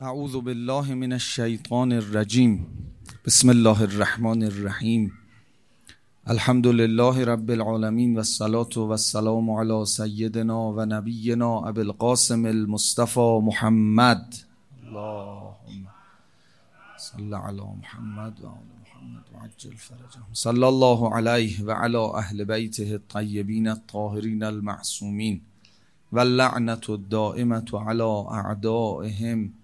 اعوذ بالله من الشیطان الرجیم. بسم الله الرحمن الرحیم. الحمد لله رب العالمین و الصلاة و السلام علی سیدنا و نبینا ابی القاسم المصطفى محمد. اللهم صل علی محمد و آل محمد و عجل فرجهم. صلی الله علیه و علی اهل بیته الطیبین الطاهرین المعصومین و اللعنة الدائمة علی اعدائهم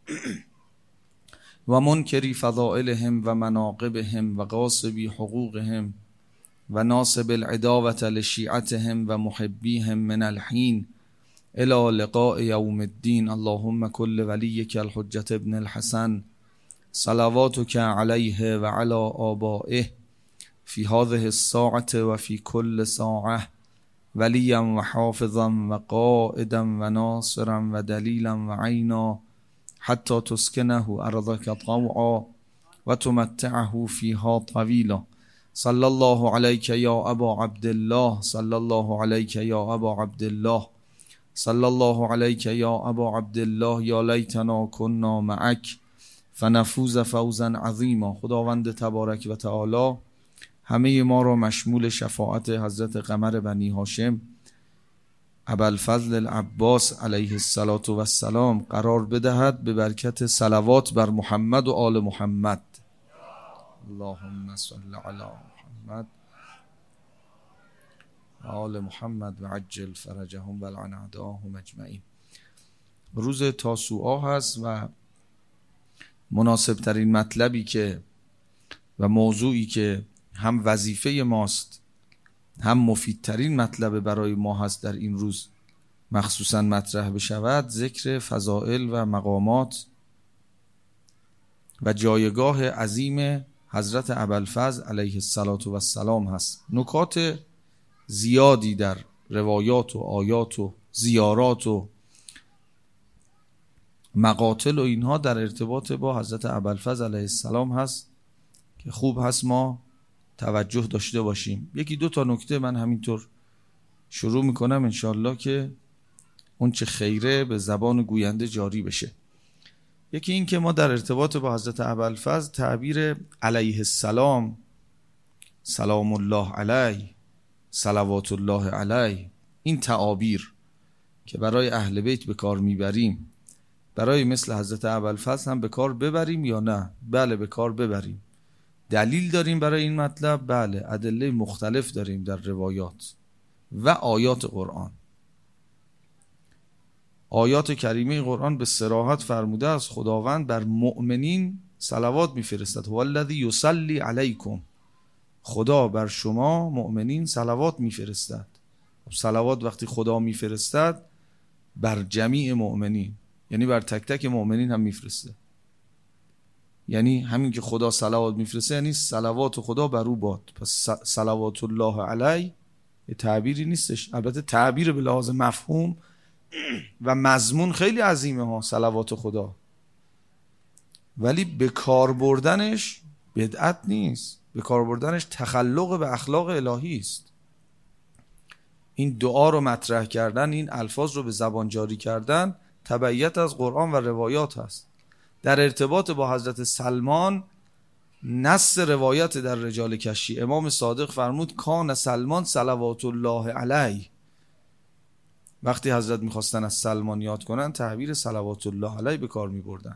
و منکری فضائلهم و مناقبهم و غاصبی حقوقهم و ناصب العداوة لشیعتهم و محبیهم من الحین الى لقاء یوم الدین. اللهم کل ولیک الحجة ابن الحسن صلواتک علیه و علی آبائه فی هذه الساعة و فی کل ساعة ولیا و حافظا و قائدا و ناصرا و دلیلا و عینا حتی تسکنه ارضک طوعا و تمتعه فیها طویلا. صلی الله علیک یا ابا عبدالله، صلی الله علیک یا ابا عبدالله، صلی الله علیک یا ابا عبدالله. یا لیتنا کنا معک فنفوز فوزا عظیما. خداوند تبارک و تعالی همه ما را مشمول شفاعت حضرت قمر بنی هاشم ابوالفضل العباس علیه السلام قرار بدهد به برکت صلوات بر محمد و آل محمد. اللهم صل علی محمد و آل محمد و عجل فرجهم و لعن اعداءهم اجمعین. روز تاسوعا هست و مناسب ترین مطلبی که و موضوعی که هم وظیفه ماست هم مفیدترین مطلب برای ما هست در این روز مخصوصا مطرح بشود، ذکر فضائل و مقامات و جایگاه عظیم حضرت ابوالفضل علیه السلام هست. نکات زیادی در روایات و آیات و زیارات و مقاتل و اینها در ارتباط با حضرت ابوالفضل علیه السلام هست که خوب هست ما توجه داشته باشیم. یکی دو تا نکته من همینطور شروع میکنم انشالله که اون چه خیره به زبان گوینده جاری بشه. یکی این که ما در ارتباط با حضرت ابوالفضل تعبیر علیه السلام، سلام الله علیه، صلوات الله علیه، این تعابیر که برای اهل بیت به کار میبریم برای مثل حضرت ابوالفضل هم به کار ببریم یا نه؟ بله به کار ببریم. دلیل داریم برای این مطلب؟ بله، ادله مختلف داریم در روایات و آیات قرآن. آیات کریمه قرآن به صراحت فرموده است خداوند بر مؤمنین صلوات میفرستد. هو الذی یصلی علیکم، خدا بر شما مؤمنین صلوات میفرستد. صلوات وقتی خدا میفرستد بر جمیع مؤمنین، یعنی بر تک تک مؤمنین هم میفرسته. یعنی همین که خدا صلوات میفرسته یعنی صلوات خدا بر او باد. پس صلوات الله علیه یه تعبیری نیستش. البته تعبیر به لحاظ مفهوم و مضمون خیلی عظیمه ها صلوات خدا، ولی به کار بردنش بدعت نیست، به کار بردنش تخلق به اخلاق الهی است. این دعا رو مطرح کردن، این الفاظ رو به زبان جاری کردن تبعیت از قرآن و روایات هست. در ارتباط با حضرت سلمان نص روایت در رجال کشی امام صادق فرمود کان سلمان صلوات الله علیه. وقتی حضرت میخواستن از سلمان یاد کنن تعبیر صلوات الله علیه به کار میبردن.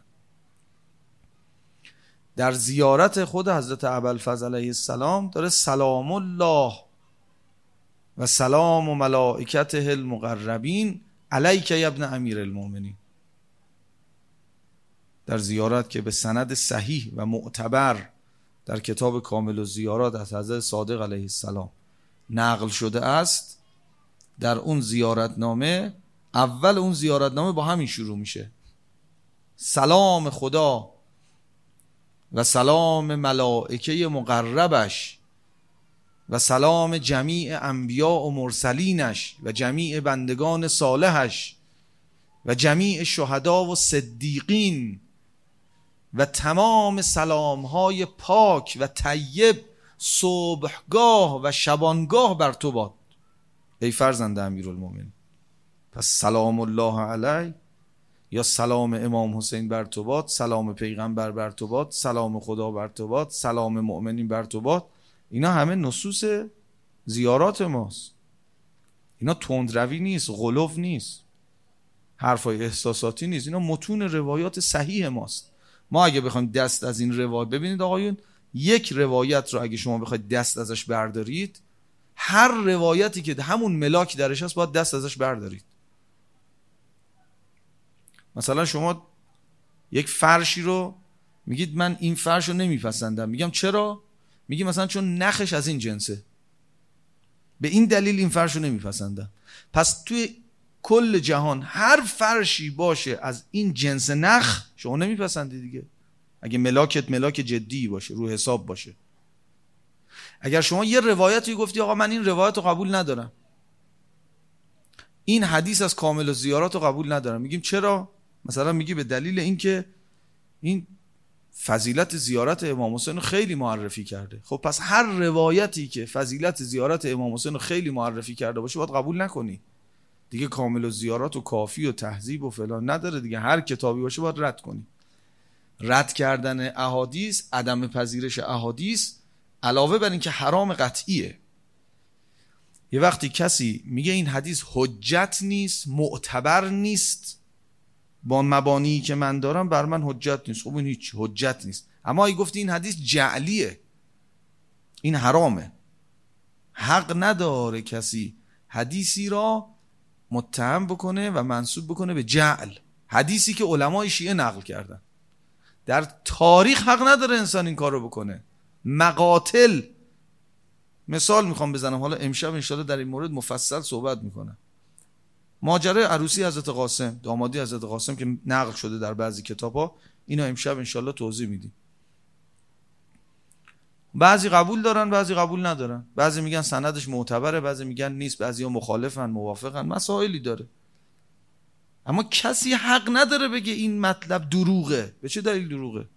در زیارت خود حضرت ابوالفضل علیه السلام داره سلام الله و سلام و ملائکته المقربین علیک یا ابن امیر المؤمنین. در زیارت که به سند صحیح و معتبر در کتاب کامل الزیارات از حضرت صادق علیه السلام نقل شده است، در اون زیارتنامه اول اون زیارتنامه با همین شروع میشه: سلام خدا و سلام ملائکه مقربش و سلام جمیع انبیاء و مرسلینش و جمیع بندگان صالحش و جمیع شهدا و صدیقین و تمام سلامهای پاک و طیب صبحگاه و شبانگاه بر تو باد ای فرزند امیرالمومنین. پس سلام الله علیه یا سلام امام حسین بر تو باد، سلام پیغمبر بر تو باد، سلام خدا بر تو باد، سلام مؤمنین بر تو باد. اینا همه نصوص زیارات ماست. اینا تندروی نیست، غلو نیست، حرفای احساساتی نیست. اینا متون روایات صحیح ماست. ما اگه بخوایم دست از این روایت، ببینید آقایون، یک روایت رو اگه شما بخواید دست ازش بردارید، هر روایتی که همون ملاک درش هست باید دست ازش بردارید. مثلا شما یک فرشی رو میگید من این فرش رو نمیپسندم، میگم چرا؟ میگی مثلا چون نخش از این جنسه، به این دلیل این فرش رو نمیپسندم. پس توی کل جهان هر فرشی باشه از این جنس نخ شما نمیپسندی دیگه، اگه ملاکت ملاک جدی باشه، رو حساب باشه. اگر شما یه روایتی گفتی آقا من این روایت رو قبول ندارم، این حدیث از کامل الزیارات رو قبول ندارم، میگیم چرا؟ مثلا میگی به دلیل اینکه این فضیلت زیارت امام حسین رو خیلی معرفی کرده. خب پس هر روایتی که فضیلت زیارت امام حسین رو خیلی معرفی کرده باشه باید قبول نکنی دیگه. کامل الزیارات و کافی و تهذیب و فلان نداره دیگه، هر کتابی باشه باید رد کنی. رد کردن احادیث، عدم پذیرش احادیث، علاوه بر این که حرام قطعیه. یه وقتی کسی میگه این حدیث حجت نیست، معتبر نیست، با مبانی که من دارم بر من حجت نیست، خب این هیچ حجت نیست. اما اگه گفتی این حدیث جعلیه، این حرامه. حق نداره کسی حدیثی را متهم بکنه و منسوب بکنه به جعل، حدیثی که علمای شیعه نقل کردن. در تاریخ حق نداره انسان این کار رو بکنه. مقاتل مثال میخوام بزنم، حالا امشب انشاءالله در این مورد مفصل صحبت میکنم. ماجرای عروسی حضرت قاسم، دامادی حضرت قاسم که نقل شده در بعضی کتاب‌ها، اینا امشب انشاءالله توضیح میدیم. بعضی قبول دارن، بعضی قبول ندارن، بعضی میگن سندش معتبره، بعضی میگن نیست، بعضیا مخالفن، موافقن، مسائلی داره. اما کسی حق نداره بگه این مطلب دروغه. به چه دلیل دروغه؟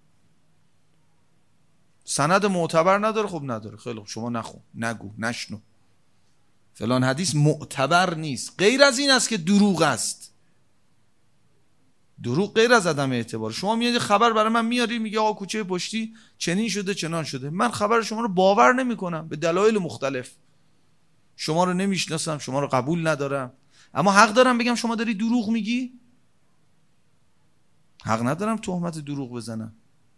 سند معتبر نداره. خب نداره، خیلی خوب، شما نخون، نگو، نشنو. فلان حدیث معتبر نیست. غیر از این است که دروغ است. دروغ غیر از عدم اعتبار. شما میاد خبر برای من میاری، میگه آقا کوچه پشتی چنین شده چنان شده، من خبر شما رو باور نمیکنم به دلایل مختلف. شما رو نمیشناسم، شما رو قبول ندارم، اما حق دارم بگم شما داری دروغ میگی؟ حق ندارم تهمت دروغ بزنم.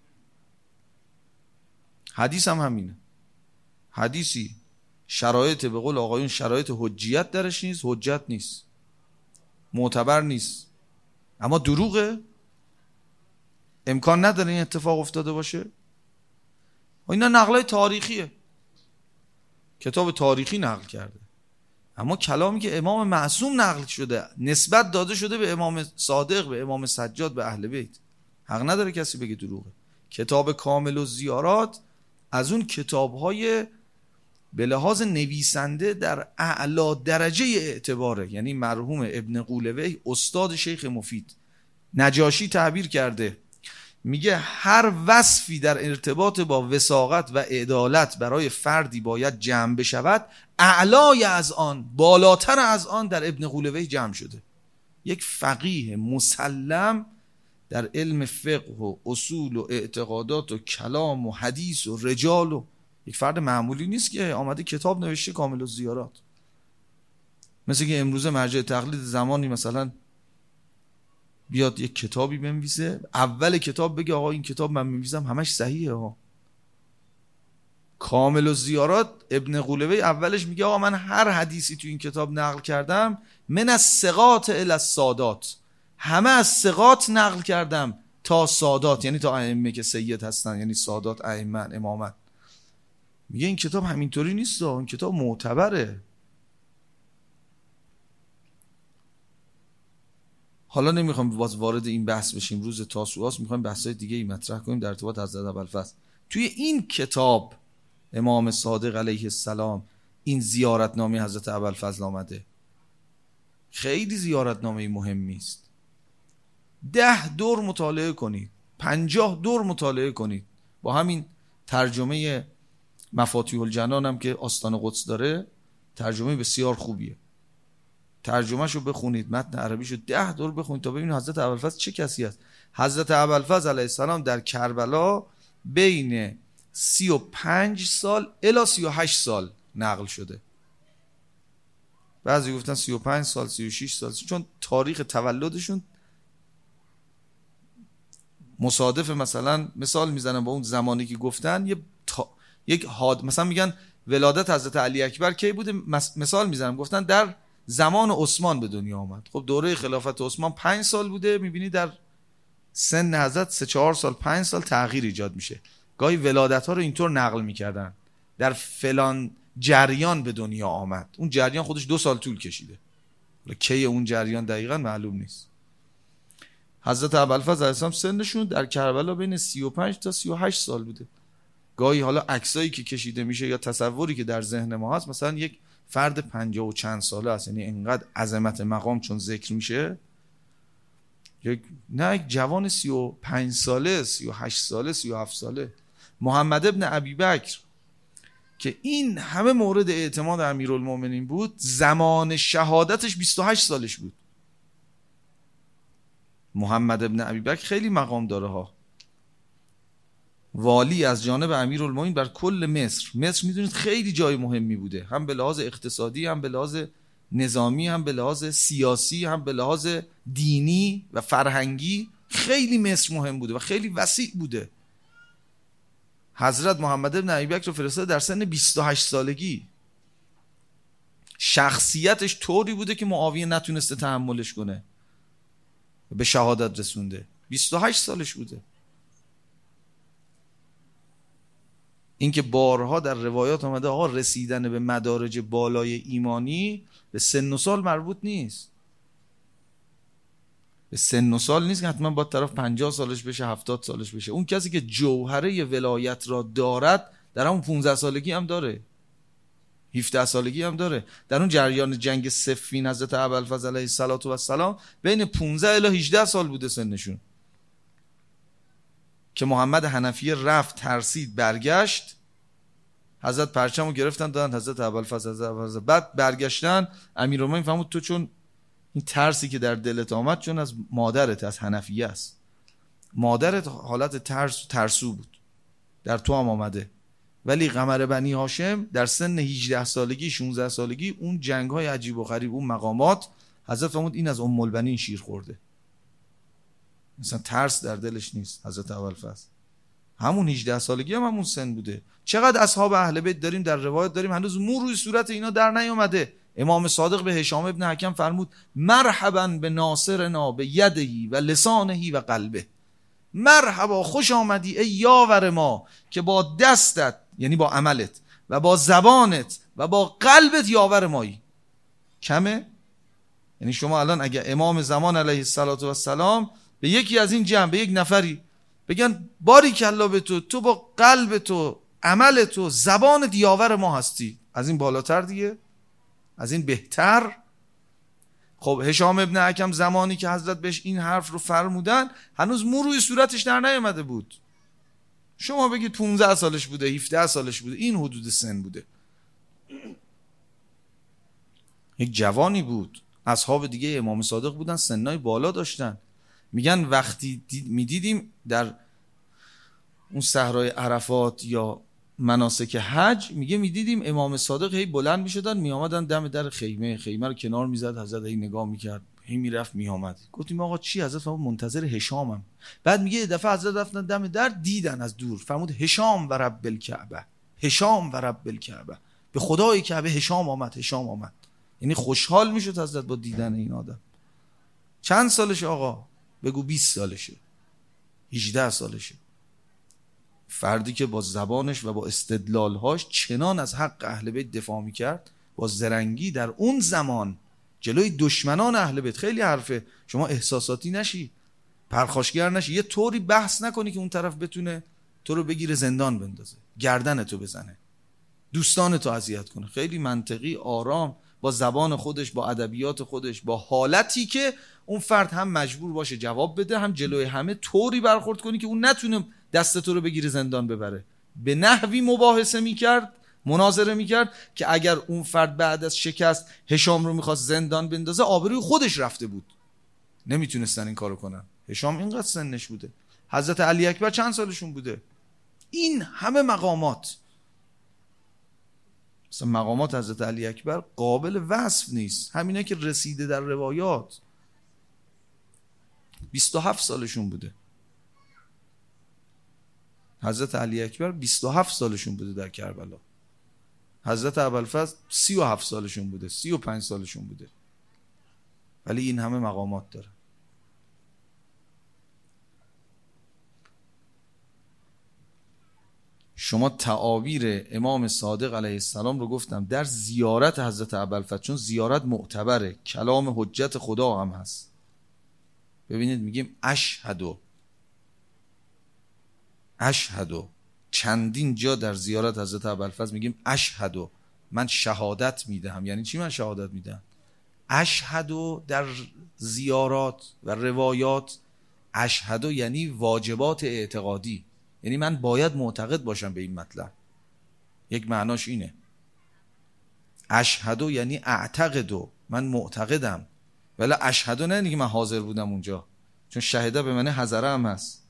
حدیث هم همینه. حدیثی شرایط، به قول آقایون شرایط حجیت درش نیست، حجت نیست، معتبر نیست، اما دروغه، امکان نداره این اتفاق افتاده باشه. و اینا نقلای تاریخیه، کتاب تاریخی نقل کرده. اما کلامی که امام معصوم نقل شده، نسبت داده شده به امام صادق، به امام سجاد، به اهل بیت، حق نداره کسی بگه دروغه. کتاب کامل الزیارات از اون کتاب‌های به لحاظ نویسنده در اعلی درجه اعتباره. یعنی مرحوم ابن قولوی استاد شیخ مفید نجاشی تعبیر کرده، میگه هر وصفی در ارتباط با وثاقت و عدالت برای فردی باید جمع بشود، اعلای از آن، بالاتر از آن در ابن قولوی جمع شده. یک فقیه مسلم در علم فقه و اصول و اعتقادات و کلام و حدیث و رجال، و یک فرد معمولی نیست که آمده کتاب نوشته کامل الزیارات. مثل که امروزه مرجع تقلید زمانی مثلا بیاد یک کتابی بنویسه، اول کتاب بگه آقا این کتاب من می‌نویسم همش صحیحه ها. کامل الزیارات ابن قولوی اولش میگه آقا من هر حدیثی تو این کتاب نقل کردم من از ثقات الی السادات، همه از ثقات نقل کردم تا سادات، یعنی تا ائمه که سید هستن، یعنی سادات، ائمه، امامت. میگه این کتاب همینطوری نیست، این کتاب معتبره. حالا نمیخوام باز وارد این بحث بشیم، روز تاسوعاست، میخوایم بحثای دیگه ای مطرح کنیم در ارتباط حضرت ابوالفضل. توی این کتاب امام صادق علیه السلام این زیارتنامه حضرت ابوالفضل آمده. خیلی زیارتنامه مهمی است. 10 دور مطالعه کنید، 50 دور مطالعه کنید. با همین ترجمه مفاتیح الجنان هم که آستان قدس داره، ترجمه بسیار خوبیه. ترجمهشو بخونید، متن عربیشو 10 دور بخونید تا ببینید حضرت ابوالفضل چه کسی است. حضرت ابوالفضل علیه السلام در کربلا بین 35 سال الی 38 سال نقل شده. بعضی گفتن 35 سال 36 سال، چون تاریخ تولدشون مصادف. مثلا مثال میزنم با اون زمانی که گفتن مثلا میگن ولادت حضرت علی اکبر کی بوده، مثال میزنم گفتن در زمان عثمان به دنیا آمد. خب دوره خلافت عثمان 5 سال بوده، میبینی در سن حضرت 3-4 سال 5 سال تغییر ایجاد میشه. گاهی ولادت ها رو اینطور نقل میکردن در فلان جریان به دنیا آمد. اون جریان خودش 2 سال طول کشیده، کی اون جریان دقیقا معلوم نیست. حضرت ابوالفضل علیه السلام سنشون در کربلا بین 35 تا 38 سال بوده. گاهی حالا عکسایی که کشیده میشه یا تصوری که در ذهن ما هست، مثلا یک فرد 50 و چند ساله است، یعنی انقدر عظمت مقام چون ذکر میشه، یک جوان 35 ساله 38 ساله 37 ساله. محمد ابن ابی بکر که این همه مورد اعتماد امیرالمومنین بود، زمان شهادتش 28 سالش بود. محمد ابن ابی بکر خیلی مقام داره ها، والی از جانب امیرالمومنین بر کل مصر. مصر میدونید خیلی جای مهمی بوده، هم به لحاظ اقتصادی، هم به لحاظ نظامی، هم به لحاظ سیاسی، هم به لحاظ دینی و فرهنگی. خیلی مصر مهم بوده و خیلی وسیع بوده. حضرت محمد ابن ابی بکر رو فرستاده در سن 28 سالگی. شخصیتش طوری بوده که معاویه نتونسته تحملش کنه، به شهادت رسونده. 28 سالش بوده. این که بارها در روایات آمده آقا رسیدن به مدارج بالای ایمانی به سن و سال مربوط نیست. به سن و سال نیست که حتما باید طرف 50 سالش بشه 70 سالش بشه. اون کسی که جوهره ولایت را دارد در همون 15 سالگی هم داره، 17 سالگی هم داره. در اون جریان جنگ صفین حضرت ابوالفضل علیه السلام بین 15 الی 18 سال بوده سنشون، که محمد حنفیه رفت ترسید برگشت، حضرت پرچمو گرفتن دادن حضرت ابوالفضل. بعد برگشتن امیرالمومنین فهمید تو چون این ترسی که در دلت آمد چون از مادرت، از حنفیه است، مادرت حالت ترسو بود، در تو هم آمده. ولی قمر بنی هاشم در سن 18 سالگی 16 سالگی اون جنگ‌های عجیب و غریب، اون مقامات، حضرت فهمید این از ام البنین شیر خورده، مثلا ترس در دلش نیست. حضرت ابوالفضل همون 18 سالگی هم همون سن بوده. چقدر اصحاب اهل بیت داریم، در روایت داریم هنوز مو روی صورت اینا در نیامده. امام صادق به هشام ابن حکم فرمود مرحبا به ناصرنا به یدهی و لسانهی و قلبه. مرحبا، خوش آمدی ای یاور ما که با دستت، یعنی با عملت، و با زبانت و با قلبت یاور مایی. کمه؟ یعنی شما الان اگه امام زمان علیه السلام به یکی از این جمع، به یک نفری بگن باریکالله به تو با قلب تو، عمل تو، زبانت یاور ما هستی، از این بالاتر دیگه؟ از این بهتر؟ خب هشام ابن حکم زمانی که حضرت بهش این حرف رو فرمودن هنوز مو روی صورتش در نیامده بود. شما بگید 15 سالش بوده، 17 سالش بوده، این حدود سن بوده. یک جوانی بود. اصحاب دیگه امام صادق بودن سنای بالا داشتن. میگن وقتی میدیدیم در اون صحرای عرفات یا مناسک حج، میدیدیم امام صادق هی بلند میشدن میآمدن دم در خیمه رو کنار میزد، حضرت هی نگاه میکرد، هی میرفت میآمد. گفتیم آقا چی؟ حضرت فرمود منتظر هشامم. بعد میگه دفعه حضرت رفتن دم در، دیدن از دور، فرمود هشام و رب الکعبه، هشام و رب الکعبه، به خدای کعبه هشام آمد، هشام آمد. یعنی خوشحال میشد حضرت با دیدن این آدم. چند سالشه آقا؟ بگو 20 سالشه، 18 سالشه. فردی که با زبانش و با استدلالهاش چنان از حق اهل بیت دفاع میکرد، با زرنگی در اون زمان جلوی دشمنان اهل بیت. خیلی حرفه شما احساساتی نشی، پرخاشگر نشی، یه طوری بحث نکنی که اون طرف بتونه تو رو بگیره زندان بندازه، گردن تو بزنه، دوستان تو اذیت کنه. خیلی منطقی، آرام، با زبان خودش، با ادبیات خودش، با حالتی که اون فرد هم مجبور باشه جواب بده، هم جلوی همه طوری برخورد کنی که اون نتونه دست تو رو بگیره زندان ببره. به نحوی مباحثه میکرد مناظره میکرد که اگر اون فرد بعد از شکست هشام رو میخواست زندان بندازه آبروی خودش رفته بود، نمیتونستن این کارو کنن. هشام اینقدر سنش بوده، حضرت علی اکبر چند سالشون بوده. این همه مقامات، مثلا مقامات حضرت علی اکبر قابل وصف نیست، همینه که رسیده در روایات. 27 سالشون بوده حضرت علی اکبر، 27 سالشون بوده در کربلا. حضرت ابوالفضل 37 سالشون بوده، 35 سالشون بوده، ولی این همه مقامات داره. شما تعابیر امام صادق علیه السلام رو گفتم در زیارت حضرت ابوالفضل، چون زیارت معتبره، کلام حجت خدا هم هست. ببینید میگیم اشهدو، چندین جا در زیارت حضرت ابوالفضل میگیم اشهدو، من شهادت میدهم. یعنی چی من شهادت میدم؟ اشهدو در زیارات و روایات، اشهدو یعنی واجبات اعتقادی، یعنی من باید معتقد باشم به این مطلب. یک معناش اینه. اشهدو یعنی اعتقدو، من معتقدم. ولی اشهدو نه اینکه من حاضر بودم اونجا، چون شهده به معنی حضره هم هست.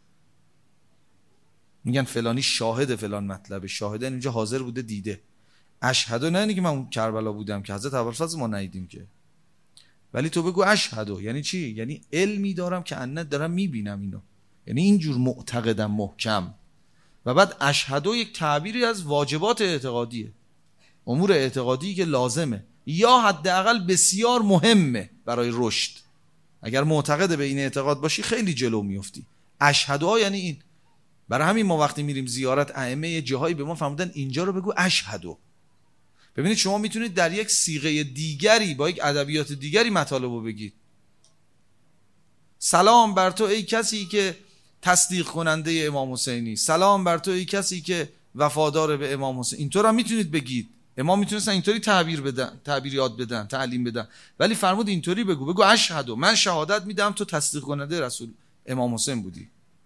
میگن فلانی شاهد فلان مطلبه، شاهده اینجا حاضر بوده دیده. اشهدو نه اینکه من اون کربلا بودم که حضرت ابوالفضل ما ندیدیم که. ولی تو بگو اشهدو یعنی چی؟ یعنی علمی دارم که انت دارم میبینم اینو، یعنی اینجور معتقدم محکم. و بعد اشهدو یک تعبیری از واجبات اعتقادیه، امور اعتقادی که لازمه یا حداقل بسیار مهمه برای رشد. اگر معتقد به این اعتقاد باشی خیلی جلو میفتی. اشهدو یعنی این. برای همین ما وقتی میریم زیارت ائمه جاهایی به ما فرمودن اینجا رو بگو اشهدو. ببینید شما میتونید در یک صیغه دیگری با یک ادبیات دیگری مطالب رو بگید. سلام بر تو ای کسی که تصدیق کننده امام حسینی، سلام بر تو ای کسی که وفادار به امام حسین. اینطور هم میتونید بگید. امام میتونستن اینطوری تعبیر یاد بدن، تعلیم بدن، ولی فرمود اینطوری بگو اشهدو، من شهادت میدم تو تصدیق کننده رسول امام حسین بودی.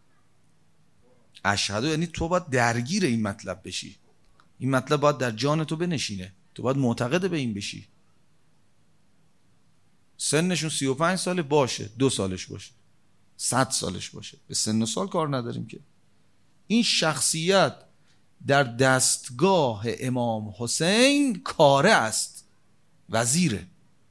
اشهدو یعنی تو باید درگیر این مطلب بشی، این مطلب باید در جان تو بنشینه، تو باید معتقد به این بشی. سنشون 35 ساله باشه، 2 سالش باشه، 100 سالش باشه، به سن و سال کار نداریم که. این شخصیت در دستگاه امام حسین کاره است، وزیره.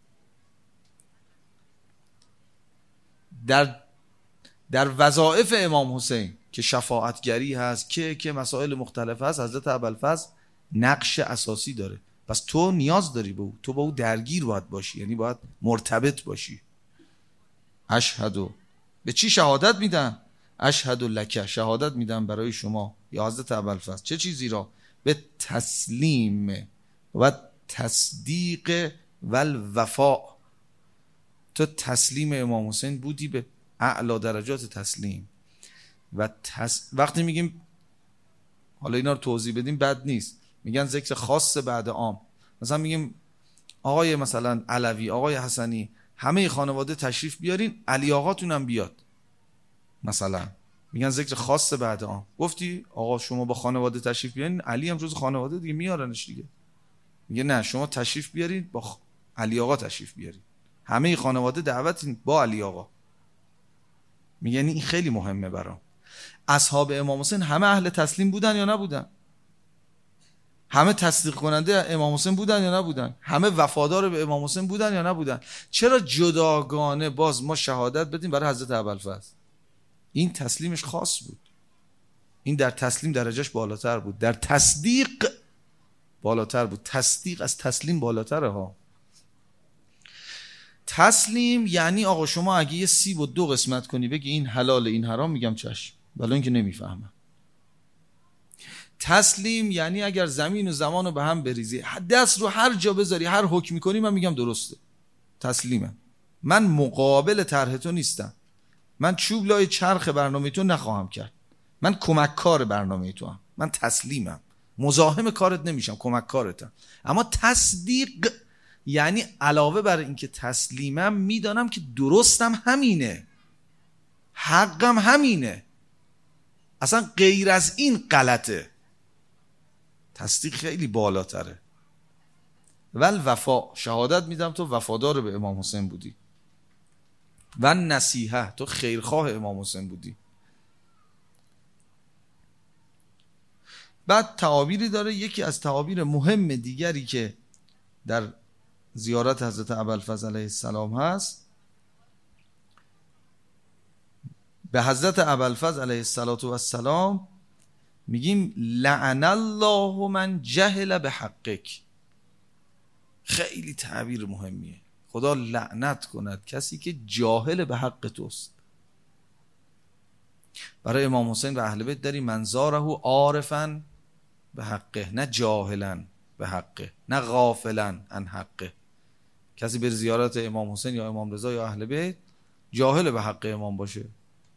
در وظایف امام حسین که شفاعتگری هست، که مسائل مختلف هست، حضرت ابوالفضل نقش اساسی داره. پس تو نیاز داری به او، تو با او درگیر باید باشی، یعنی باید مرتبط باشی. اشهدو به چی شهادت میدن؟ اشهدو لک، شهادت میدن برای شما یا حضرت ابوالفضل. چه چیزی را؟ به تسلیم و تصدیق و الوفا. تو تسلیم امام حسین بودی به اعلی درجات تسلیم و وقتی میگیم حالا اینا رو توضیح بدیم بد نیست، میگن ذکر خاص بعد عام. مثلا میگیم آقای مثلا علوی، آقای حسنی، همه خانواده تشریف بیارین، علی آقاتون هم بیاد. مثلا میگن ذکر خاص بعد عام. گفتی آقا شما با خانواده تشریف بیارین، علی هم جز خانواده دیگه میارنش دیگه. میگه نه شما تشریف بیارین با علی آقا تشریف بیارین، همه خانواده دعوتین با علی آقا. میگه این خیلی مهمه برام. اصحاب امام حسین همه اهل تسلیم بودن یا نبودن؟ همه تصدیق کننده امام حسین بودن یا نبودن؟ همه وفادار به امام حسین بودن یا نبودن؟ چرا جداگانه باز ما شهادت بدیم برای حضرت ابوالفضل؟ این تسلیمش خاص بود، این در تسلیم درجهش بالاتر بود، در تصدیق بالاتر بود. تصدیق از تسلیم بالاتره ها. تسلیم یعنی آقا شما اگه یه سیب و 2 قسمت کنی بگی این حلال این حرام، میگم چشم، ولی اینکه نمیفهمم. تسلیم یعنی اگر زمین و زمان رو به هم بریزی، دست رو هر جا بذاری، هر حکمی کنی، من میگم درسته. تسلیمم. من مقابل طرح تو نیستم، من چوب لای چرخ برنامه تو نخواهم کرد، من کمک کار برنامه تو هم. من تسلیمم، مزاحم کارت نمیشم، کمک کارتم. اما تصدیق یعنی علاوه بر اینکه تسلیمم، میدانم که درستم همینه، حقم همینه، اصلا غیر از این غلطه. تصدیق خیلی بالاتره. ول وفا، شهادت میدم تو وفادار به امام حسین بودی. و نصیحه، تو خیرخواه امام حسین بودی. بعد تعابیری داره. یکی از تعابیر مهم دیگری که در زیارت حضرت ابوالفضل علیه السلام هست، به حضرت ابوالفضل علیه السلام میگیم لعن الله من جهل به حقک. خیلی تعبیر مهمیه. خدا لعنت کند کسی که جاهل به حق توست. برای امام حسین و اهل بیت داری منظاره عارفا به حقه، نه جاهلا به حقه، نه غافلا عن حقه. کسی بر زیارت امام حسین یا امام رضا یا اهل بیت جاهل به حق امام باشه،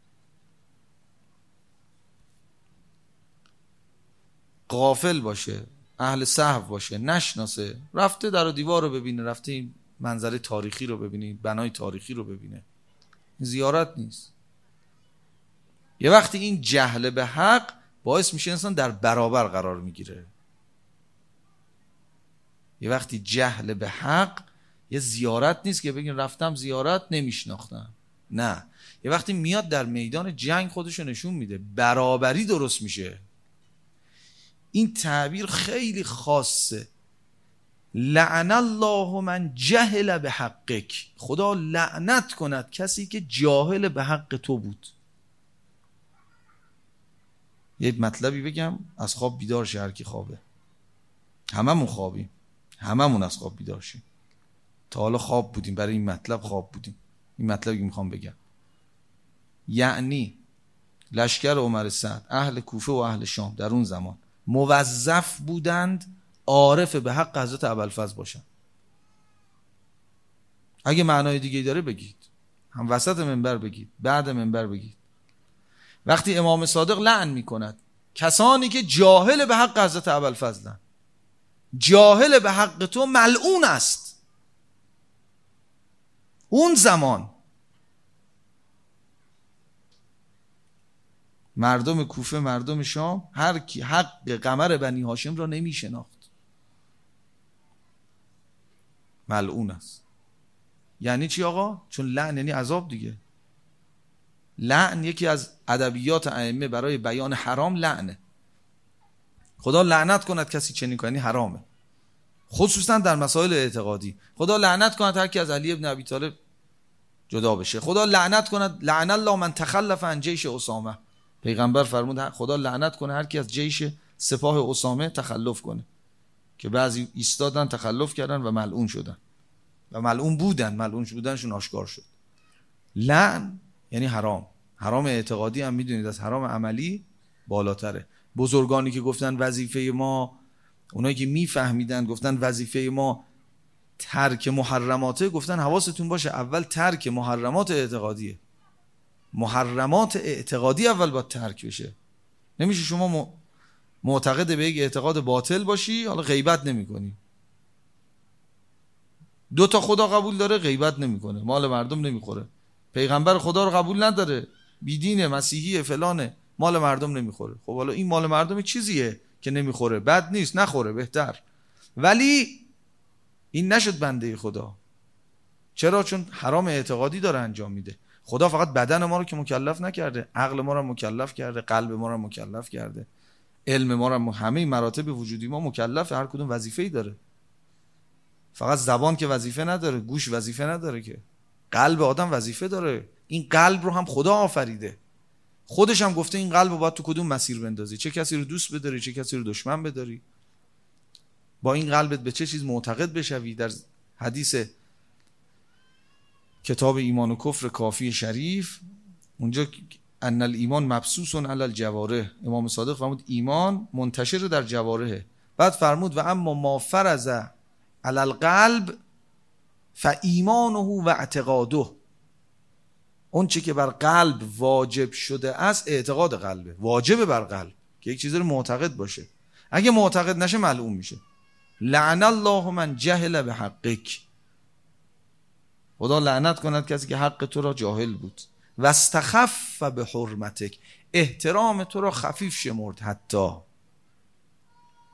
غافل باشه، اهل سهو باشه، نشناسه، رفته در و دیوار رو ببینه، رفته این منظره تاریخی رو ببینه، بنای تاریخی رو ببینه، زیارت نیست. یه وقتی این جهل به حق باعث میشه انسان در برابر قرار میگیره. یه وقتی جهل به حق یه زیارت نیست که بگین رفتم زیارت نمیشناختم، نه، یه وقتی میاد در میدان جنگ خودشو نشون میده، برابری درست میشه. این تعبیر خیلی خاصه. لعن الله من جهل به حقک. خدا لعنت کند کسی که جاهل به حق تو بود. یه مطلبی بگم، از خواب بیدار شه هر کی خوابه. هممون خوابیم، هممون از خواب بیدار شیم. تا حالا خواب بودیم، برای این مطلب خواب بودیم. این مطلبی که میخوام بگم، یعنی لشکر عمر سعد، اهل کوفه و اهل شام در اون زمان موظف بودند عارف به حق حضرت ابوالفضل باشن. اگه معنای دیگه داره بگید، هم وسط منبر بگید، بعد منبر بگید. وقتی امام صادق لعن میکند کسانی که جاهل به حق حضرت ابوالفضلن، جاهل به حق تو ملعون است. اون زمان مردم کوفه، مردم شام، هر کی حق قمر بنی هاشم را نمی شناخت، ملعون است. یعنی چی آقا؟ چون لعن یعنی عذاب دیگه. لعن یکی از ادبیات ائمه برای بیان حرام لعنه. خدا لعنت کند کسی چنین کنی، حرامه، خصوصا در مسائل اعتقادی. خدا لعنت کند هر کی از علی ابن ابی طالب جدا بشه. خدا لعنت کند، لعن الله من تخلف عن جیش اسامه. پیغمبر فرمود خدا لعنت کنه هر کی از جیش سپاه اسامه تخلف کنه، که بعضی ایستادن تخلف کردن و ملعون شدن و ملعون بودنشون آشکار شد. لعن یعنی حرام. حرام اعتقادی هم میدونید از حرام عملی بالاتره. بزرگانی که گفتن وظیفه ما، اونایی که میفهمیدن گفتن وظیفه ما ترک محرماته، گفتن حواستون باشه اول ترک محرمات اعتقادیه. محرمات اعتقادی اول باید ترک بشه. نمیشه شما معتقد به یک اعتقاد باطل باشی حالا غیبت نمی کنی. 2 تا خدا قبول داره، غیبت نمیکنه، مال مردم نمیخوره. پیغمبر خدا رو قبول نداره، بیدینه، مسیحیه، فلانه، مال مردم نمیخوره. خب حالا این مال مردم چیزیه که نمیخوره، بد نیست، نخوره، بهتر. ولی این نشد بنده خدا. چرا؟ چون حرام اعتقادی داره انجام میده. خدا فقط بدن ما رو که مکلف نکرده، عقل ما رو مکلف کرده، قلب ما رو مکلف کرده، علم ما رو، همه مراتب وجودی ما مکلفه، هر کدوم وظیفه‌ای داره. فقط زبان که وظیفه نداره، گوش وظیفه نداره، که قلب آدم وظیفه داره. این قلب رو هم خدا آفریده، خودش هم گفته این قلب رو باید تو کدوم مسیر بندازی، چه کسی رو دوست بداری، چه کسی رو دشمن بداری، با این قلبت به چه چیز معتقد بشوی. در حدیث کتاب ایمان و کفر کافی شریف اونجا ان الایمان مبسوس علی الجوارح، امام صادق فرمود ایمان منتشر در جوارحه. بعد فرمود و اما ما فرض علی القلب فایمانه و اعتقاده، اون چه که بر قلب واجب شده است اعتقاد قلبه، واجبه بر قلب که یک چیزی رو معتقد باشه. اگه معتقد نشه ملعون میشه. لعن الله من جهل به حقک. خدا لعنت کند کسی که حق تو را جاهل بود. و استخف به حرمتک، احترام تو را خفیف شمرد. حتی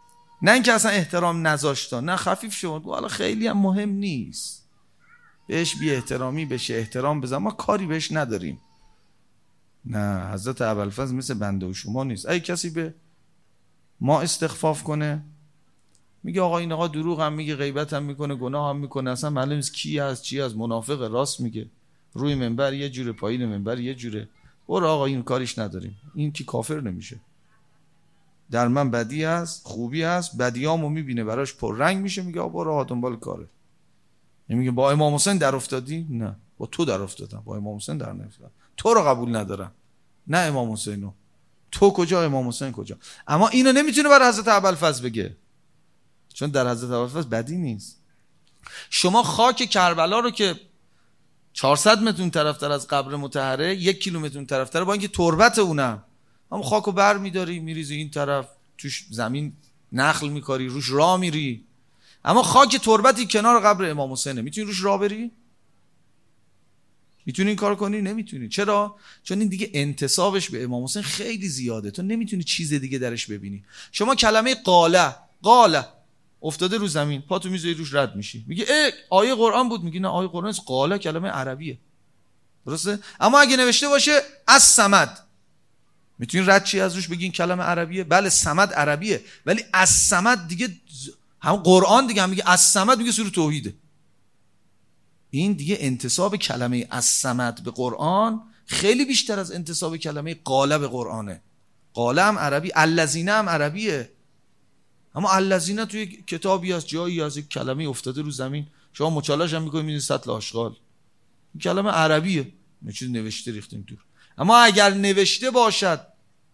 نه اینکه اصلا احترام نذاشت، نه خفیف شد، حالا خیلی هم مهم نیست، بهش بی احترامی بشه، احترام بزن، ما کاری بهش نداریم. نه، حضرت ابوالفضل مثل بنده و شما نیست. اگه کسی به ما استخفاف کنه، میگه آقا این آقا دروغ هم میگه، غیبت هم میکنه، گناه هم میکنه، اصلا معلوم نیست کی هست چی هست، منافق، راست میگه، روی منبر یه جوره، پایین منبر یه جوره، برو آقا این کاریش نداریم، این کی کافر نمیشه. در من بدی هست، خوبی هست، بدیامو میبینه براش پررنگ میشه، میگه آقا برو آقا دنبال کاره. میگه با امام حسین در افتادی؟ نه، با تو در افتادم، با امام حسین در نیفتادم، تو رو قبول ندارم، نه امام حسینو. تو کجا، امام حسین کجا؟ اما اینو نمیتونه برای حضرت ابوالفضل بگه، چون در حضرت ابوالفضل بدی نیست. شما خاک کربلا رو که 400 متر طرفتر از قبر مطهره، 1 کیلومتر طرفتر، با اینکه تربت اونم، هم خاکو بر میداری میریزی این طرف، توش زمین نخل میکاری، روش راه میری، اما خاک تربتی کنار قبر امام حسینه، میتونی روش راه بری؟ میتونی این کار کنی؟ نمیتونی. چرا؟ چون این دیگه انتسابش به امام حسین خیلی زیاده، تو نمیتونی چیز دیگه درش ببینی. شما کلمه قاله افتاده رو زمین، پاتو میذاری روش رد میشی، میگه آیه قرآن بود، میگی نه آیه قرآن نیست، قاله کلمه عربیه، درسته؟ اما اگه نوشته باشه از صمد، میتونی رد چی از روش بگی این کلمه عربیه؟ بله صمد عربیه، ولی از صمد دیگه هم قرآن دیگه هم میگه از صمد، میگه سوره توحیده. این دیگه انتساب کلمه از صمد به قرآن خیلی بیشتر از انتساب کلمه قاله به قرآنه. قاله هم عربی، الذین هم عربیه، اما الذین توی کتابی از جایی از یک کلمه افتاده رو زمین، شما مچالاش هم میکنید میدین سطل آشغال، این کلمه عربیه، چیز نوشته ریختیم دور. اما اگر نوشته باشد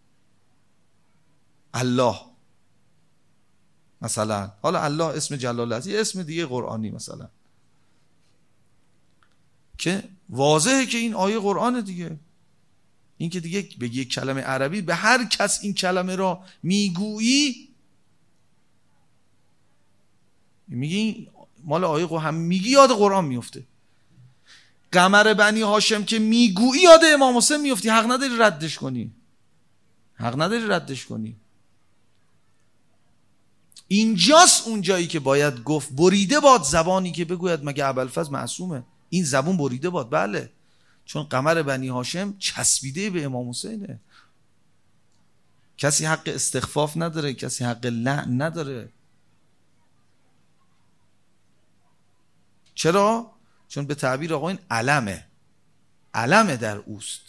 الله مثلا، حالا الله اسم جلاله است، یه اسم دیگه قرآنی مثلا، که واضحه که این آیه قرآن دیگه. این که دیگه بگی یک کلمه عربی، به هر کس این کلمه را میگویی، میگی مال آیه قرآن، هم میگی یاد قرآن میفته. قمر بنی هاشم که میگویی یاد امام حسین میفتی، حق نداری ردش کنی، حق نداری ردش کنی. اینجاست اون جایی که باید گفت بریده باد زبانی که بگوید مگه ابوالفضل معصومه، این زبون بریده باد. بله، چون قمر بنی هاشم چسبیده به امام حسینه، کسی حق استخفاف نداره، کسی حق لعن نداره. چرا؟ چون به تعبیر آقایون علمه در اوست.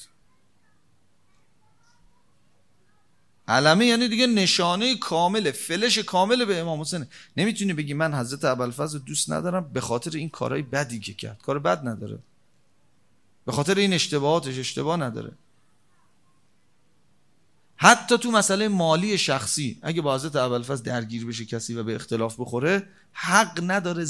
علمه یعنی دیگه نشانه کامله، فلش کامله به امام حسین. نمیتونی بگی من حضرت ابوالفضل دوست ندارم به خاطر این کارهای بدی که کرد، کار بد نداره، به خاطر این اشتباهاتش اشتباه نداره. حتی تو مسئله مالی شخصی اگه با حضرت ابوالفضل درگیر بشه کسی و به اختلاف بخوره، حق نداره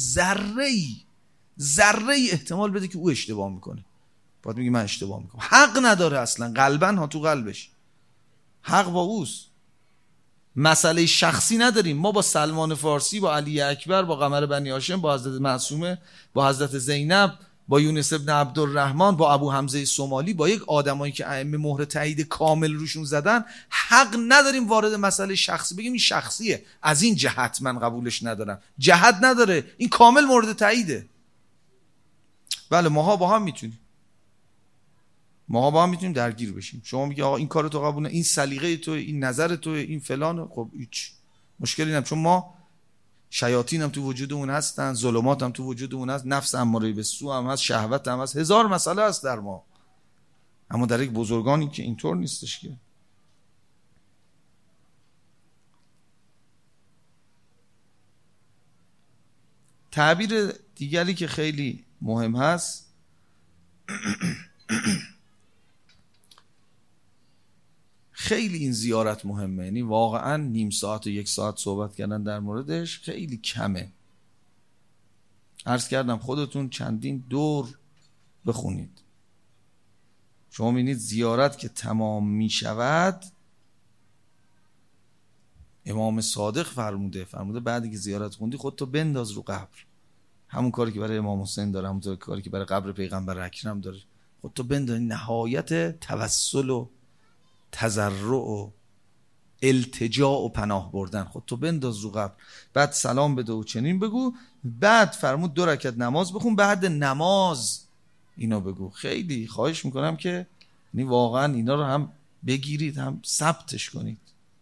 ذره ای احتمال بده که او اشتباه میکنه، باید میگه من اشتباه میکنم. حق نداره اصلا، قلباً ها تو قلبش حق با اوست. مسئله شخصی نداریم ما با سلمان فارسی، با علی اکبر، با قمر بنی هاشم، با حضرت معصومه، با حضرت زینب، با یونس ابن عبدالرحمن، با ابو حمزه صومالی، با یک آدمایی که ائمه مهر تایید کامل روشون زدن. حق نداریم وارد مسئله شخصی بگیم این شخصیه، از این جهت من قبولش ندارم، جهت نداره، این کامل مورد تاییده. بله ماها با هم میتونیم درگیر بشیم. شما میگی آقا این کارو تو قبول نه، این سلیقه تو، این نظر تو، این فلان، خب هیچ مشکلی نم، چون ما شیاطین هم تو وجودمون هستن، ظلمات هم تو وجودمون هست، نفس اماره به سو هم هست، شهوت هم هست، هزار مسئله هست در ما. اما در یک بزرگانی که اینطور نیستش که. تعبیر دیگری که خیلی مهم هست خیلی این زیارت مهمه، یعنی واقعا نیم ساعت و 1 ساعت صحبت کردن در موردش خیلی کمه. عرض کردم خودتون چندین دور بخونید، شما می‌بینید زیارت که تمام میشود، امام صادق فرموده بعدی که زیارت خوندی خودتو بنداز رو قبر، همون کاری که برای امام حسین داره، همون کاری که برای قبر پیغمبر اکرم داره، خودتو بنداز. نهایت توسل و تضرع و التجا و پناه بردن. خود تو بنداز رو قبر، بعد سلام بده و چنین بگو، بعد فرمود 2 رکعت نماز بخون، بعد نماز اینو بگو. خیلی خواهش میکنم که واقعا اینا رو هم بگیرید هم ثبتش کنید.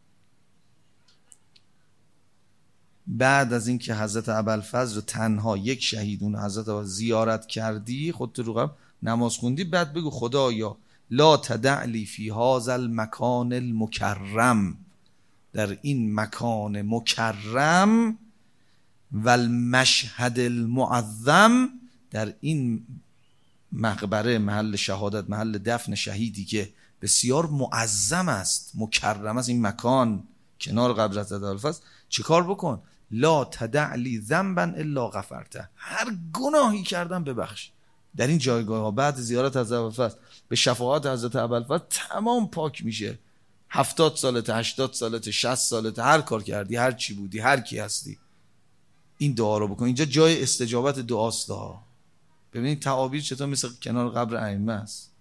بعد از اینکه حضرت ابوالفضل رو تنها یک شهید اون حضرت ابوالفضل زیارت کردی، خودت رو قبر نماز خوندی، بعد بگو خدایا لا تدع لی فی هذا المکان المکرم، در این مکان مکرم و المشهد المعظم، در این مقبره، محل شهادت، محل دفن شهیدی که بسیار معظم است، مکرم است، این مکان کنار قبر حضرت ابوالفضل، چه کار بکن؟ لا تدع لی ذنبا الا غفرته، هر گناهی کردم ببخش. در این جایگاه ها بعد زیارت حضرت ابوالفضل به شفاعت حضرت ابوالفضل تمام پاک میشه. 70 سالته، 80 سالته، 60 سالته، هر کار کردی، هر چی بودی، هر کی هستی، این دعا رو بکن. اینجا جای استجابت دعاست. ببینید تعابیر چطور مثل کنار قبر ائمه است.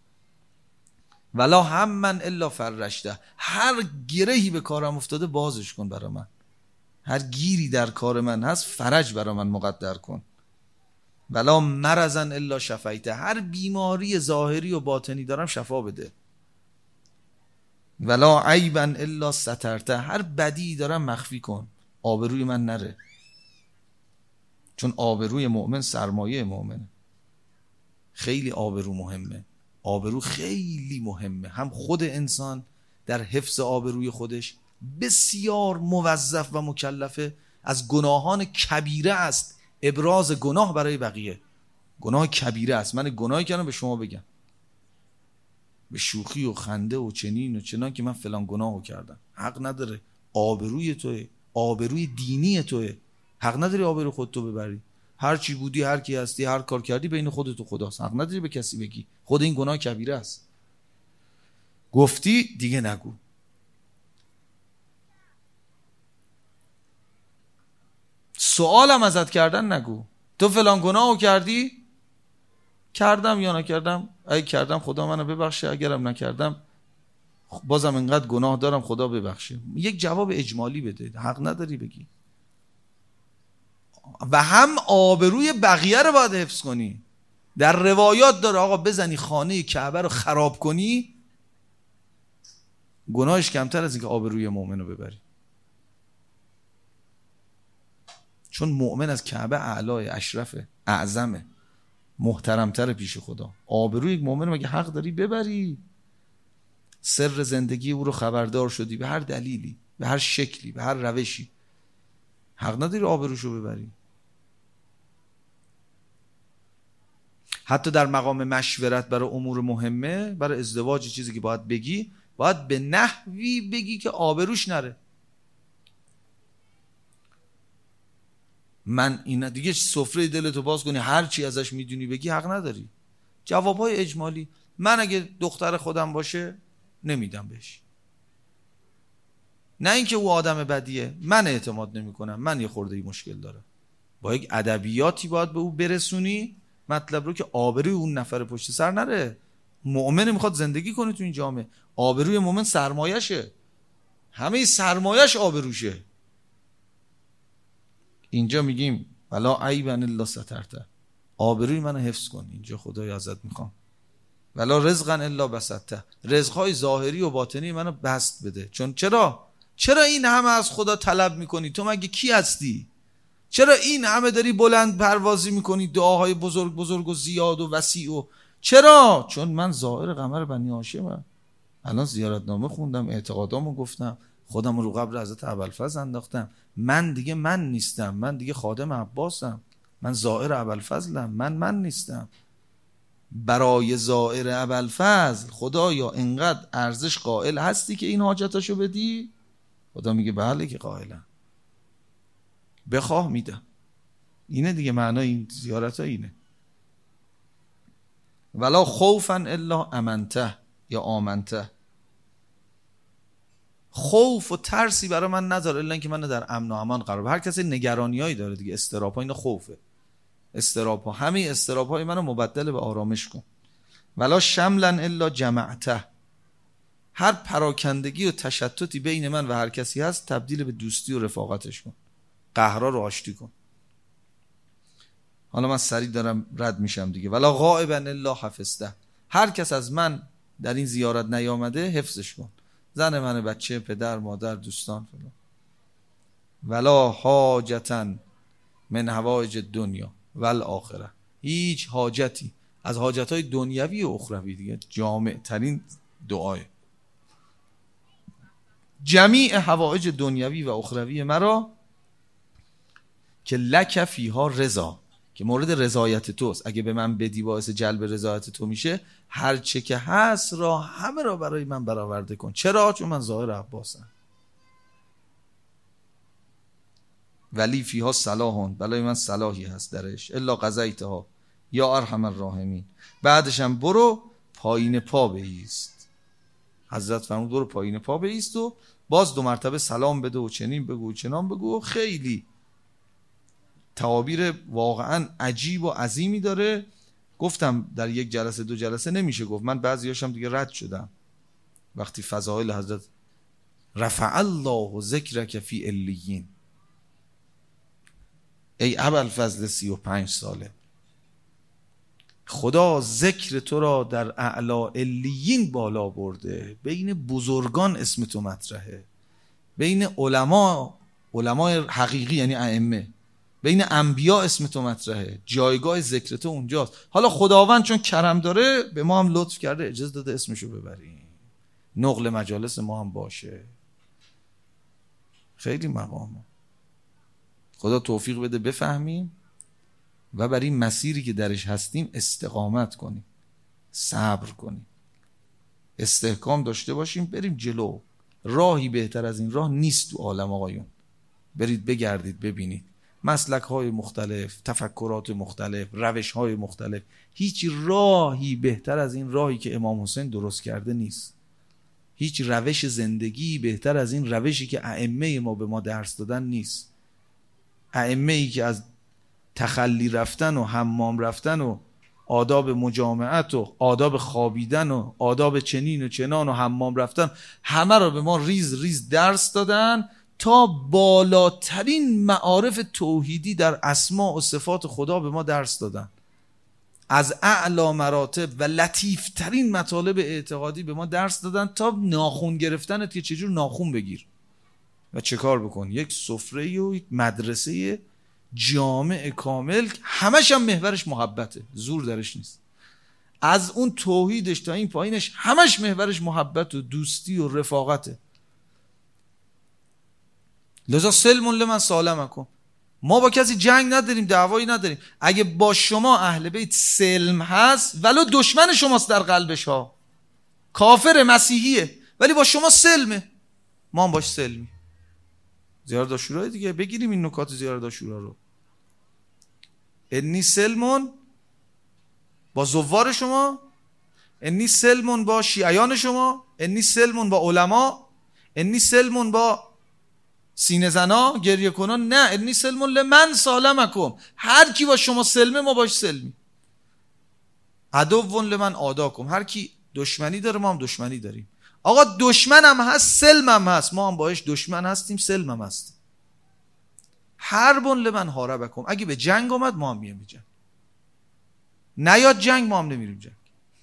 ولا هم من الا فرجته، هر گرهی به کارم افتاده بازش کن برا من، هر گیری در کار من هست فرج برا من مقدر کن. ولا مرضا الا شفیته، هر بیماری ظاهری و باطنی دارم شفا بده. ولا عیبا الا سترته، هر بدی دارم مخفی کن، آبروی من نره، چون آبروی مؤمن سرمایه مؤمنه. خیلی آبرو مهمه، آبرو خیلی مهمه. هم خود انسان در حفظ آبروی خودش بسیار موظف و مکلفه. از گناهان کبیره است ابراز گناه برای بقیه. گناه کبیره است. من گناهی کردم به شما بگم، به شوخی و خنده و چنین و چنان که من فلان گناهو کردم. حق نداره، آبروی توئه، آبروی دینی توئه، حق نداری آبرو خودتو ببری. هر چی بودی، هر کی هستی، هر کار کردی بین خودت و خداست، حق نداری به کسی بگی. خود این گناه کبیره است. گفتی دیگه نگو. سوالم ازت کردن نگو. تو فلان گناهو کردی؟ کردم یا نکردم؟ اگه کردم خدا منو ببخشه، اگرم نکردم بازم انقدر گناه دارم خدا ببخشه. یک جواب اجمالی بده، حق نداری بگی. و هم آبروی بقیه رو باید حفظ کنی. در روایات داره آقا بزنی خانه کعبه رو خراب کنی گناهش کمتر از اینکه آبروی مؤمن رو ببری. چون مؤمن از کعبه اعلای، اشرفه، اعظمه، محترمتر پیش خدا. آبروی یک مؤمن مگه حق داری ببری؟ سر زندگی او رو خبردار شدی به هر دلیلی، به هر شکلی، به هر روشی، حق نداری آبروشو ببری. حتی در مقام مشورت برای امور مهمه، برای ازدواج، چیزی که باید بگی، باید به نحوی بگی که آبروش نره. من این دیگه سفره دلتو باز کنی هر چی ازش میدونی بگی، حق نداری. جوابهای اجمالی. من اگه دختر خودم باشه نمیدم بهش، نه اینکه او آدم بدیه، من اعتماد نمیکنم، من یه خورده مشکل دارم. با یک ادبیاتی باید به او برسونی مطلب رو که آبروی اون نفر پشت سر نره. مؤمن میخواد زندگی کنه تو این جامعه، آبروی مؤمن سرمایشه، همه سرمایش آبروشه. اینجا میگیم ولا عیبا الا سترته، آبروی منو حفظ کن، اینجا خدای ازت میخوام. ولا رزقا الا بسطته، رزقهای ظاهری و باطنی منو بسط بده. چون چرا این همه از خدا طلب میکنی؟ تو مگه کی هستی؟ چرا این همه داری بلند پروازی میکنی، دعاهای بزرگ بزرگ و زیاد و وسیع و چرا؟ چون من زائر قمر بنی هاشمم. الان زیارتنامه خوندم، اعتقادامو گفتم، خودم رو قبر حضرت ابوالفضل انداختم. من دیگه من نیستم، من دیگه خادم عباسم، من زائر ابوالفضلم، من نیستم. برای زائر ابوالفضل خدایا اینقدر ارزش قائل هستی که این حاجتاشو بدی؟ خدا میگه بله که قائلم، بخواه میدم. اینه دیگه معنای این زیارت ها اینه. ولا خوفا الا امنته یا آمنته، خوف و ترسی برای من نذار الا اینکه من در امن و امان قرار. هر کسی نگرانیایی داره دیگه، استراب ها، اینا خوفه، استراب ها، همه استراب های منو مبدل به آرامش کن. ولا شملا الا جمعته، هر پراکندگی و تشتتی بین من و هر کسی هست تبدیل به دوستی و رفاقتش کن، قهرها رو آشتی کن. حالا من سریع دارم رد میشم دیگه. ولا غائبا الا حفظته، هر کس از من در این زیارت نیامده حفظش کن، زن من، بچه، پدر، مادر، دوستان فلان. ولا حاجتا من حوائج دنیا والآخره، هیچ حاجتی از حاجتهای دنیوی و اخروی دیگه، جامع ترین دعای جمیع حوائج دنیوی و اخروی مرا که لک فیها رضا، که مورد رضایت توست، اگه به من بدی باعث جلب رضایت تو میشه، هر چه که هست را همه را برای من برآورده کن. چرا؟ چون من ظاهر عباسم. ولی فیها صلاحون، برای من صلاحی هست درش، الا قضیتها یا ارحم الراحمین. بعدش هم برو پایین پا بایست. حضرت فرمود برو پایین پا بایست و باز 2 مرتبه سلام بده و چنین بگو و چنان بگو و خیلی تعابیر واقعا عجیب و عظیمی داره. گفتم در 1 جلسه 2 جلسه نمیشه گفت، من بعضیاشم دیگه رد شدم. وقتی فضائل حضرت رفع الله ذکرک فی علیین، ای ابوالفضل 35 ساله، خدا ذکر تو را در اعلی علیین بالا برده، بین بزرگان اسم تو مطرحه، بین علمای حقیقی یعنی ائمه، بین انبیا اسم تو مطرحه، جایگاه ذکر تو اونجاست. حالا خداوند چون کرم داره به ما هم لطف کرده، اجازه داده اسمشو ببریم، نقل مجالس ما هم باشه. خیلی مقامه. خدا توفیق بده بفهمیم و بر این مسیری که درش هستیم استقامت کنیم، صبر کنیم، استحکام داشته باشیم، بریم جلو. راهی بهتر از این راه نیست تو عالم آقایون. برید بگردید ببینید مسلک های مختلف، تفکرات مختلف، روش های مختلف. هیچ راهی بهتر از این راهی که امام حسین درست کرده نیست. هیچ روش زندگی بهتر از این روشی که ائمه ما به ما درس دادن نیست. ائمه‌ای که از تخلی رفتن و حمام رفتن و آداب مجامعت و آداب خوابیدن و آداب چنین و چنان و حمام رفتن، همه را به ما ریز ریز درس دادن تا بالاترین معارف توحیدی در اسماء و صفات خدا به ما درس دادن. از اعلی مراتب و لطیفترین مطالب اعتقادی به ما درس دادن تا ناخون گرفتنت که چجور ناخون بگیر و چه کار بکن. یک سفره و یک مدرسه جامع کامل، همش هم محورش محبته، زور درش نیست. از اون توحیدش تا این پایینش همش محورش محبت و دوستی و رفاقته. لذا سلم لمن سالمکم، ما با کسی جنگ نداریم، دعوایی نداریم. اگه با شما اهل بیت سلم هست، ولو دشمن شماست در قلبش ها، کافر مسیحیه، ولی با شما سلمه، ما هم باش سلمی. زیارت عاشورا دیگه، بگیریم این نکات زیارت عاشورا رو. انی سلمون با زوار شما، انی سلمون با شیعیان شما، انی سلمون با علما، انی سلمون با سینه زنا گریه کنان، نه، انی سلمون لمن سالمکم، هر کی با شما سلمه ما باش سلمی. عدو لمن عاداکم، هر کی دشمنی داره ما هم دشمنی داریم. آقا دشمن هم هست سلم هم هست، ما هم باش دشمن هستیم سلم هم هستیم. حرب لمن حاربکم، اگه به جنگ آمد ما هم میایم جنگ، نیاد جنگ ما هم نمیریم جنگ.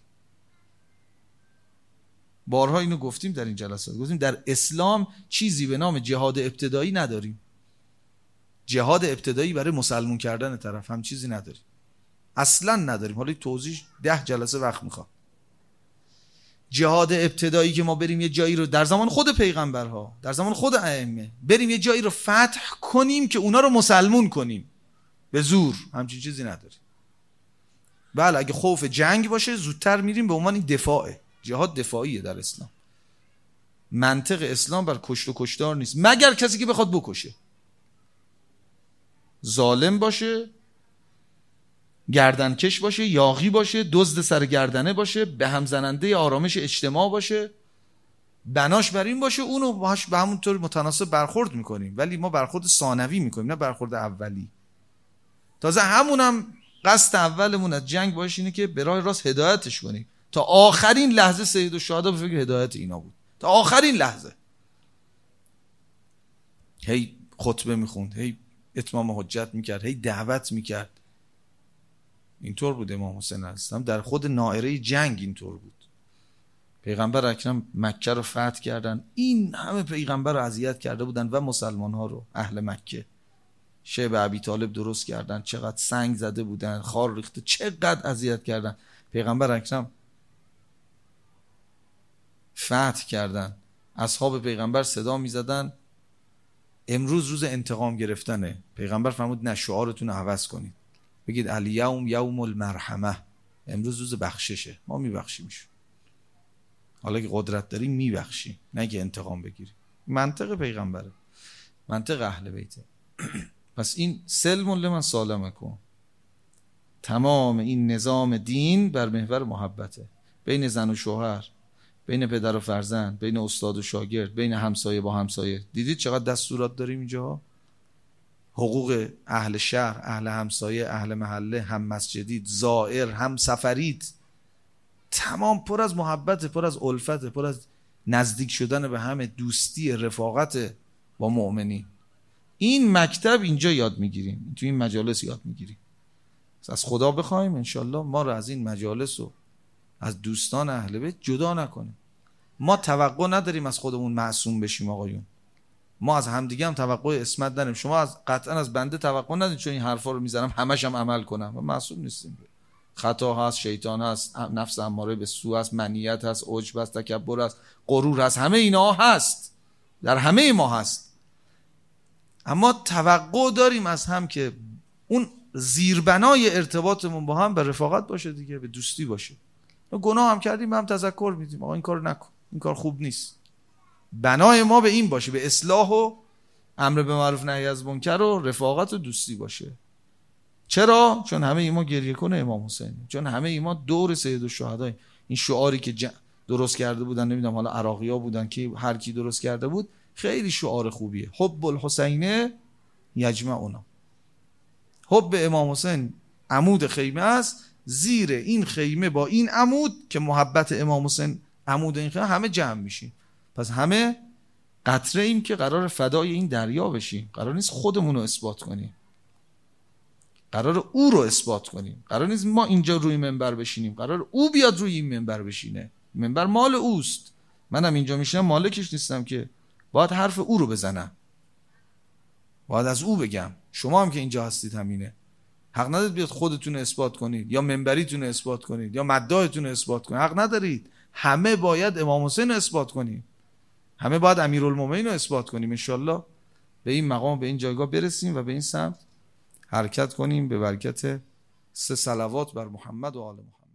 بارها اینو گفتیم در این جلسات، گفتیم در اسلام چیزی به نام جهاد ابتدایی نداریم. جهاد ابتدایی برای مسلمون کردن طرف هم چیزی نداریم، اصلا نداریم. حالا توضیح 10 جلسه وقت میخواد. جهاد ابتدایی که ما بریم یه جایی رو در زمان خود پیغمبرها، در زمان خود ائمه، بریم یه جایی رو فتح کنیم که اونا رو مسلمون کنیم به زور، همچین چیزی نداریم. بله اگه خوف جنگ باشه زودتر میریم، به عنوان این دفاعه. جهاد دفاعیه در اسلام. منطق اسلام بر کشت و کشتار نیست، مگر کسی که بخواد بکشه، ظالم باشه، گردنکش باشه، یاغی باشه، دزد سر گردنه باشه، به هم زننده آرامش اجتماع باشه، بناش بر این باشه، اونو باش به همون طور متناسب برخورد میکنیم. ولی ما برخورد ثانوی میکنیم، نه برخورد اولی. تازه همونم قصد اولمون از جنگ باشه اینه که به راه راست هدایتش کنیم. تا آخرین لحظه سید الشهدا به فکر هدایت اینا بود. تا آخرین لحظه. هی خطبه میخوند، هی اتمام حجت میکرد، هی دعوت میکرد. اینطور بود امام حسین علیه السلام. در خود نائره جنگ اینطور بود. پیغمبر اکرم مکه رو فتح کردن، این همه پیغمبر رو اذیت کرده بودن و مسلمان ها رو، اهل مکه. شعب ابی طالب درست کردن، چقدر سنگ زده بودن، خار ریخته، چقدر اذیت کردن. پیغمبر اکرم فتح کردن، اصحاب پیغمبر صدا میزدن امروز روز انتقام گرفتنه. پیغمبر فرمود نه، شعارتون رو عوض کنید، بگید الیوم یوم المرحمه، امروز روز بخششه، ما میبخشیمشون. حالا که قدرت داریم میبخشیم، نه که انتقام بگیریم. منطق پیغمبره، منطق اهل بیته. پس این سلم لمن سالمکم، تمام این نظام دین بر محور محبته، بین زن و شوهر، بین پدر و فرزند، بین استاد و شاگرد، بین همسایه با همسایه. دیدید چقدر دستورات داریم اینجا؟ حقوق اهل شهر، اهل همسایه، اهل محله، هم مسجدید، زائر، هم سفرید، تمام پر از محبت، پر از الفت، پر از نزدیک شدن به همه، دوستی، رفاقت با مؤمنین. این مکتب اینجا یاد میگیریم، تو این مجالس یاد میگیریم. از خدا بخوایم انشالله ما رو از این مجالس و از دوستان اهل بیت جدا نکنه. ما توقع نداریم از خودمون معصوم بشیم آقایون، ما از همدیگه هم توقع عصمت نداریم. شما قطعا از بنده توقع ندارید چون این حرفا رو میزنم همش هم عمل کنم. ما معصوم نیستیم، خطا هست، شیطان هست، نفس اماره به سو هست، منیت هست، عجب هست، تکبر هست، غرور هست، همه اینا هست، در همه ما هست. اما توقع داریم از هم که اون زیربنای ارتباطمون با هم به رفاقت باشه دیگه، به دوستی باشه. گناه هم کردیم هم تذکر میدیم، آقا این کار نکن، این کار خوب نیست. بنای ما به این باشه، به اصلاح و امر به معروف نهی از منکر و رفاقت و دوستی باشه. چرا؟ چون همه ایما گریه کنه امام حسین، چون همه ایما دور سید الشهدا. این شعاری که درست کرده بودن، نمیدونم حالا عراقی‌ها بودن که هر کی درست کرده بود، خیلی شعار خوبیه. حب الحسین یجمعنا، حب امام حسین عمود خیمه است، زیر این خیمه با این عمود که محبت امام حسین عمود این خیمه، همه جمع میشیم. پس همه قطره ایم که قرار فدای این دریا بشیم. قرار نیست خودمون رو اثبات کنیم، قرار او رو اثبات کنیم. قرار نیست ما اینجا روی منبر بشینیم، قرار او بیاد روی این منبر بشینه. منبر مال اوست، منم اینجا میشینم مالکش نیستم که، باید حرف او رو بزنم، باید از او بگم. شما هم که اینجا هستید همینه. حق ندارید بیاد خودتون رو اثبات کنید یا منبریتون رو اثبات کنید یا مداحتون رو اثبات کنید، حق ندارید. همه باید امام حسین رو اثبات کنیم، همه باید امیرالمومنین رو اثبات کنیم. انشالله به این مقام، به این جایگاه برسیم و به این سمت حرکت کنیم به برکت 3 صلوات بر محمد و آل محمد.